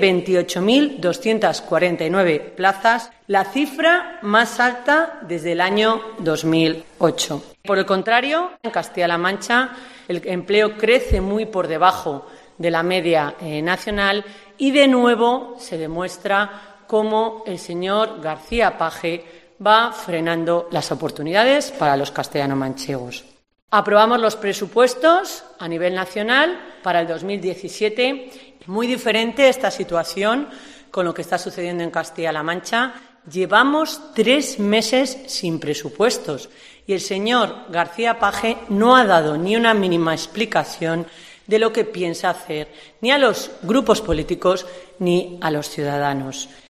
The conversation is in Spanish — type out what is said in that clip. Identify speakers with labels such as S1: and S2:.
S1: 28.249 plazas, la cifra más alta desde el año 2008. Por el contrario, en Castilla-La Mancha el empleo crece muy por debajo de la media nacional y, de nuevo, se demuestra cómo el señor García Page va frenando las oportunidades para los castellano-manchegos. Aprobamos los presupuestos a nivel nacional para el 2017. Muy diferente esta situación con lo que está sucediendo en Castilla-La Mancha. Llevamos 3 meses sin presupuestos y el señor García Page no ha dado ni una mínima explicación de lo que piensa hacer, ni a los grupos políticos ni a los ciudadanos.